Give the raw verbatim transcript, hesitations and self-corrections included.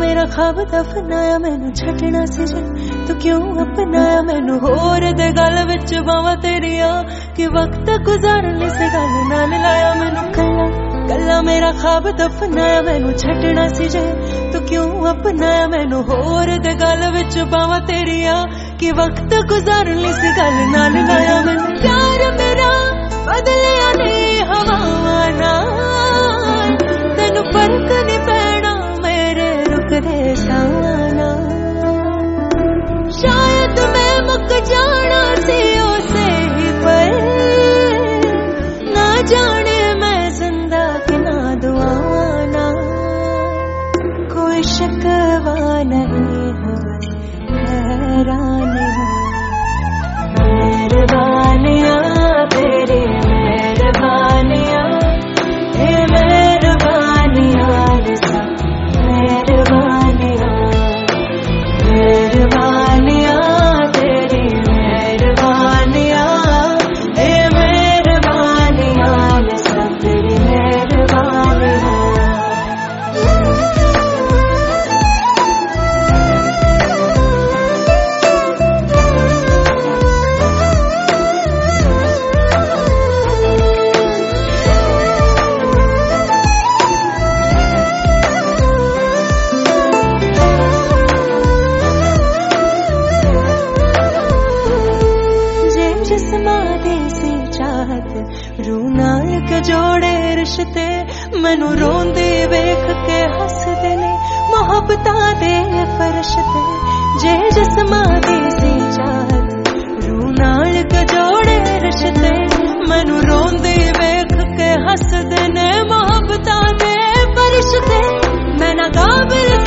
मेरा ख्वाब दफनाया मैनू छटना सी जे तू क्यों अपनाया मैनू होर दे गल विच बावां तेरिया कि वक्त गुजारने से गल नाल लाया मैनू कला कला मेरा ख्वाब दफनाया मैनू छटना सी जे तू क्यों अपनाया मैनू होर दे गल विच बावां तेरिया कि वक्त गुजारने से गल नाल लाया मैनू प्यार मेरा बदलिया नहीं हवावां नाल तेनू फर्क नहीं पैना मेरे रुकदे साना शायद मैं मुक जाना सी उसे ही पर ना जाने मैं जिंदा कि ना दुआना कोई शिकवा नहीं है बस हैरानी मेहरबानियां तेरी मेहरबानियां हे मेहरबानियां मेहरबानियां मेहरबानियां तेरी मेहरबानियां हे मेहरबानियां सब तेरी मेहरबानियां रूनाल के जोड़े रिश्ते मैनू रोंदे वेख के हसदे ने मोहब्बतां दे फरिश्ते जे जिस्मां दी सी चाहत रूनाल के जोड़े रिश्ते मैनू रोंदे वेख के हसदे ने मोहब्बतां दे फरिश्ते मैं ना काबिल